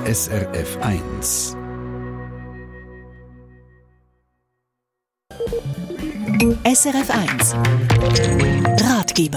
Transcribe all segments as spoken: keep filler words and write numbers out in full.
S R F eins. S R F eins Ratgeber.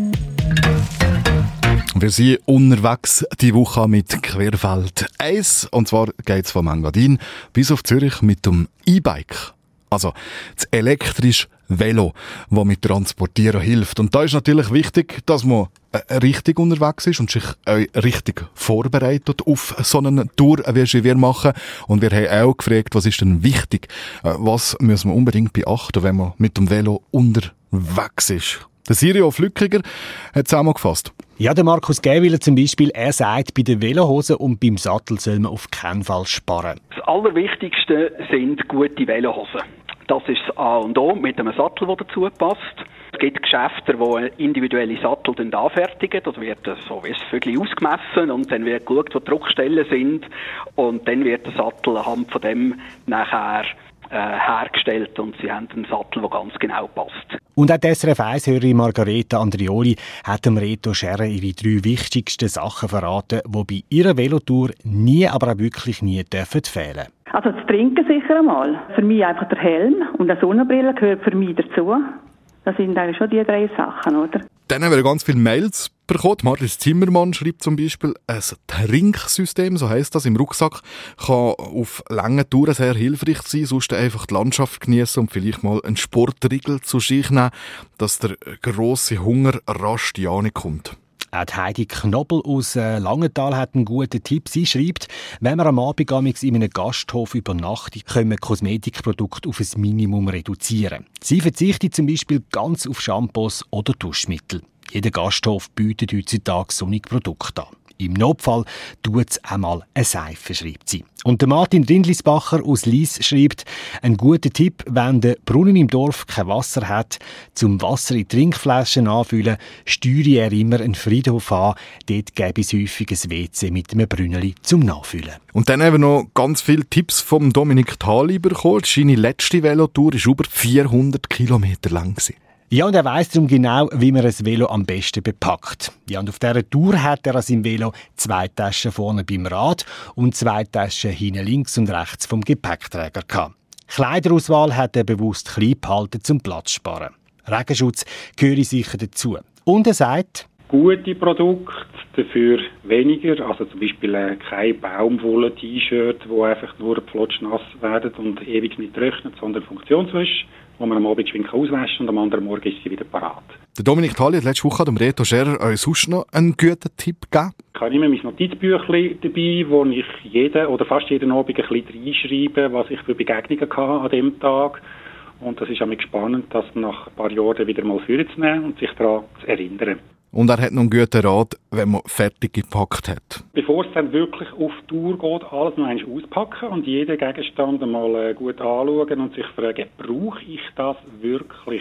Wir sind unterwegs die Woche mit Querfeld eins. Und zwar geht es von Engadin bis auf Zürich mit dem E-Bike. Also das elektrische Velo, das mit Transportieren hilft. Und da ist natürlich wichtig, dass man richtig unterwegs ist und sich richtig vorbereitet auf so eine Tour, wie wir machen. Und wir haben auch gefragt, was ist denn wichtig? Was müssen wir unbedingt beachten, wenn man mit dem Velo unterwegs ist? Der Sirio Flückiger hat es zusammengefasst. Ja, der Markus Gäwiler zum Beispiel, er sagt, bei den Velohosen und beim Sattel soll man auf keinen Fall sparen. Das Allerwichtigste sind gute Velohosen. Das ist das A und O mit einem Sattel, der dazu passt. Es gibt Geschäfte, die individuelle Sattel anfertigen. Das wird so wie ein Vögel ausgemessen und dann wird geschaut, wo die Druckstellen sind. Und dann wird der Sattel anhand von dem nachher äh, hergestellt und sie haben einen Sattel, der ganz genau passt. Und auch die S R F eins-Hörerin Margareta Andrioli hat dem Reto Scherrer ihre drei wichtigsten Sachen verraten, die bei ihrer Velotour nie, aber auch wirklich nie dürfen fehlen. Also das Trinken sicher einmal. Für mich einfach der Helm und eine Sonnenbrille gehört für mich dazu. Das sind eigentlich schon die drei Sachen, oder? Dann haben wir ganz viele Mails bekommen. Marlies Zimmermann schreibt zum Beispiel, ein Trinksystem, so heisst das, im Rucksack, kann auf langen Touren sehr hilfreich sein, sonst einfach die Landschaft genießen und vielleicht mal einen Sportriegel zu sich nehmen, dass der grosse Hunger rasch ja nicht kommt. Auch Heidi Knobel aus äh, Langenthal hat einen guten Tipp. Sie schreibt, wenn man am Abend in einem Gasthof übernachtet, können wir Kosmetikprodukte auf ein Minimum reduzieren. Sie verzichtet zum Beispiel ganz auf Shampoos oder Duschmittel. Jeder Gasthof bietet heutzutage solche Produkte an. Im Notfall tut es einmal eine Seife, schreibt sie. Und der Martin Rindlisbacher aus Lies schreibt, ein guter Tipp, wenn der Brunnen im Dorf kein Wasser hat, zum Wasser in Trinkflaschen anfüllen, steuere er immer einen Friedhof an. Dort gäbe es häufig ein W C mit einem Brünneli zum Nachfüllen. Und dann haben wir noch ganz viele Tipps vom Dominik Thali bekommen. Seine letzte Velotour war über vierhundert Kilometer lang. Ja, und er weiss darum genau, wie man ein Velo am besten bepackt. Ja, und auf dieser Tour hat er an seinem Velo zwei Taschen vorne beim Rad und zwei Taschen hinten links und rechts vom Gepäckträger gehabt. Kleiderauswahl hat er bewusst klein behalten, zum Platz zu sparen. Regenschutz gehöre sicher dazu. Und er sagt, gute Produkte, dafür weniger, also zum Beispiel äh, kein Baumwolle-T-Shirt, wo einfach nur flotschnass werden und ewig nicht trocknet, sondern funktionsfrisch, wo man am Abend geschwind auswaschen und am anderen Morgen ist sie wieder parat. Der Dominik Thali hat letzte Woche dem Reto Scherrer euch sonst noch einen guten Tipp gegeben. Ich habe immer mein Notizbüchlein dabei, wo ich jeden oder fast jeden Abend ein bisschen reinschreibe, was ich für Begegnungen hatte an dem Tag. Und das ist auch spannend, das nach ein paar Jahren wieder mal vorzunehmen und sich daran zu erinnern. Und er hat noch einen guten Rat, wenn man fertig gepackt hat. Bevor es dann wirklich auf Tour geht, alles noch einmal auspacken und jeden Gegenstand einmal gut anschauen und sich fragen, brauche ich das wirklich?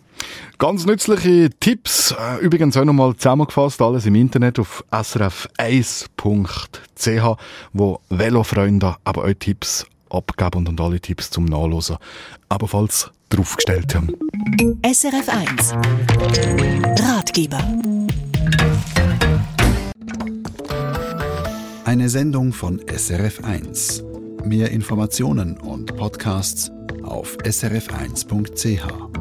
Ganz nützliche Tipps, übrigens auch nochmal zusammengefasst, alles im Internet auf s r f eins punkt c h, wo Velofreunde aber auch Tipps abgeben und alle Tipps zum Nachlesen ebenfalls draufgestellt haben. S R F eins Ratgeber. Eine Sendung von S R F eins. Mehr Informationen und Podcasts auf s r f eins punkt c h.